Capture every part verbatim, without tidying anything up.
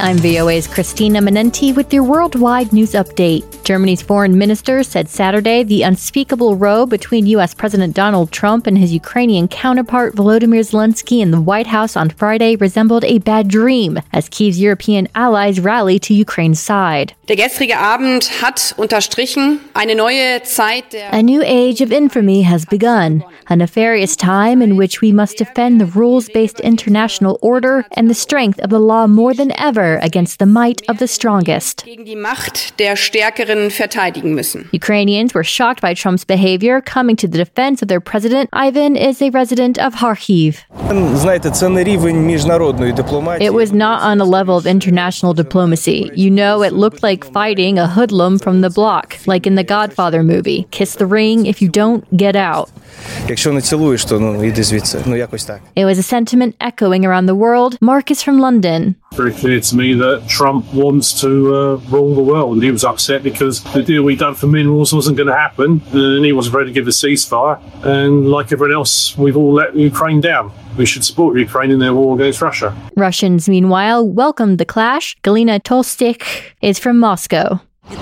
I'm V O A's Christina Manenti with your worldwide news update. Germany's foreign minister said Saturday the unspeakable row between U S President Donald Trump and his Ukrainian counterpart Volodymyr Zelensky in the White House on Friday resembled a bad dream as Kyiv's European allies rally to Ukraine's side. Der gestrige Abend hat unterstrichen eine neue Zeit der A new age of infamy has begun, a nefarious time in which we must defend the rules-based international order and the strength of the law more than ever against the might of the strongest. gegen die Macht der Stärkeren verteidigen müssen. Ukrainians were shocked by Trump's behavior, coming to the defense of their president. Ivan is a resident of Kharkiv. It was not on a level of international diplomacy. You know, it looked like fighting a hoodlum from the block, like in the Godfather movie. Kiss the ring, if you don't, get out. It was a sentiment echoing around the world. Mark is from London. Very clear to me that Trump wants to uh, rule the world, and he was upset because the deal we done for minerals wasn't going to happen, and he wasn't ready to give a ceasefire. And like everyone else, we've all let Ukraine down. We should support Ukraine in their war against Russia. Russians, meanwhile, welcomed the clash. Galina Tolstik is from Moscow.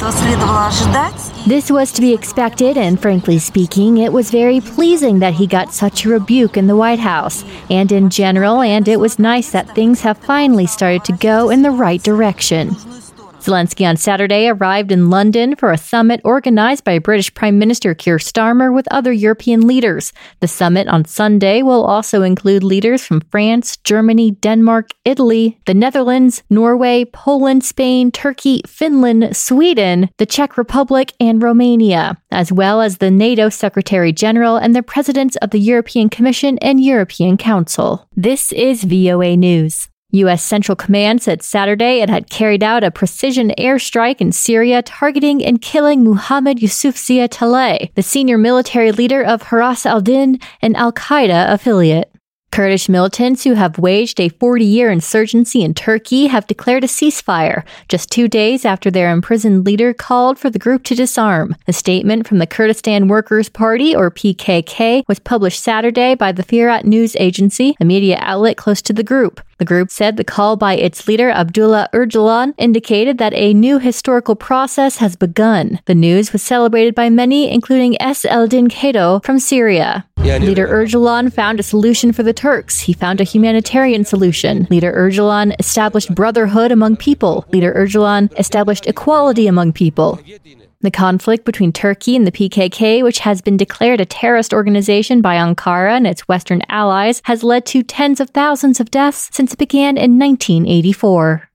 This was to be expected, and frankly speaking, it was very pleasing that he got such a rebuke in the White House, and in general, and it was nice that things have finally started to go in the right direction. Zelensky on Saturday arrived in London for a summit organized by British Prime Minister Keir Starmer with other European leaders. The summit on Sunday will also include leaders from France, Germany, Denmark, Italy, the Netherlands, Norway, Poland, Spain, Turkey, Finland, Sweden, the Czech Republic, and Romania, as well as the NATO Secretary General and the presidents of the European Commission and European Council. This is V O A News. U S Central Command said Saturday it had carried out a precision airstrike in Syria targeting and killing Muhammad Yusufzai Talay, the senior military leader of Haras al-Din, an al-Qaeda affiliate. Kurdish militants who have waged a forty-year insurgency in Turkey have declared a ceasefire, just two days after their imprisoned leader called for the group to disarm. A statement from the Kurdistan Workers' Party, or P K K, was published Saturday by the Firat news agency, a media outlet close to the group. The group said the call by its leader, Abdullah Öcalan, indicated that a new historical process has begun. The news was celebrated by many, including S. Eldin Kato from Syria. Leader Öcalan found a solution for the Turks. He found a humanitarian solution. Leader Öcalan established brotherhood among people. Leader Öcalan established equality among people. The conflict between Turkey and the P K K, which has been declared a terrorist organization by Ankara and its Western allies, has led to tens of thousands of deaths since it began in nineteen eighty-four.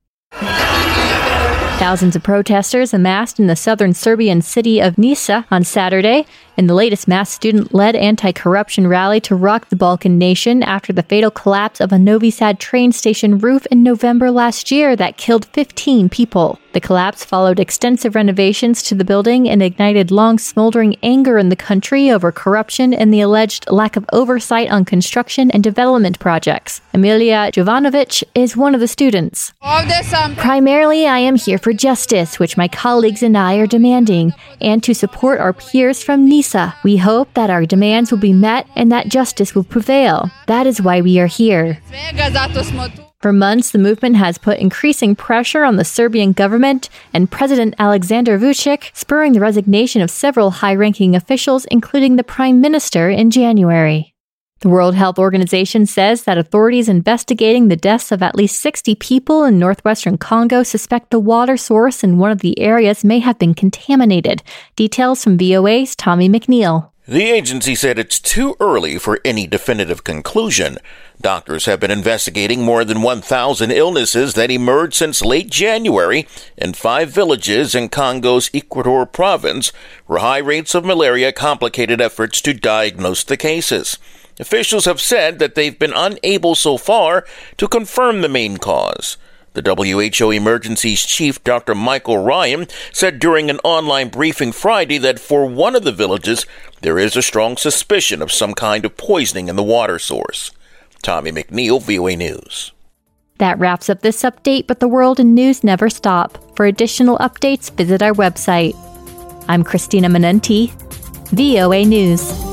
Thousands of protesters amassed in the southern Serbian city of Nisa on Saturday in the latest mass student-led anti-corruption rally to rock the Balkan nation after the fatal collapse of a Novi Sad train station roof in November last year that killed fifteen people. The collapse followed extensive renovations to the building and ignited long smoldering anger in the country over corruption and the alleged lack of oversight on construction and development projects. Emilia Jovanovic is one of the students. Primarily, I am here for justice, which my colleagues and I are demanding, and to support our peers from Nisa. We hope that our demands will be met and that justice will prevail. That is why we are here. For months, the movement has put increasing pressure on the Serbian government and President Aleksandar Vučić, spurring the resignation of several high-ranking officials, including the Prime Minister, in January. The World Health Organization says that authorities investigating the deaths of at least sixty people in northwestern Congo suspect the water source in one of the areas may have been contaminated. Details from V O A's Tommy McNeil. The agency said it's too early for any definitive conclusion. Doctors have been investigating more than one thousand illnesses that emerged since late January in five villages in Congo's Equator province, where high rates of malaria complicated efforts to diagnose the cases. Officials have said that they've been unable so far to confirm the main cause. The W H O Emergencies Chief, Doctor Michael Ryan, said during an online briefing Friday that for one of the villages, there is a strong suspicion of some kind of poisoning in the water source. Tommy McNeil, V O A News. That wraps up this update, but the world and news never stop. For additional updates, visit our website. I'm Christina Manenti, V O A News.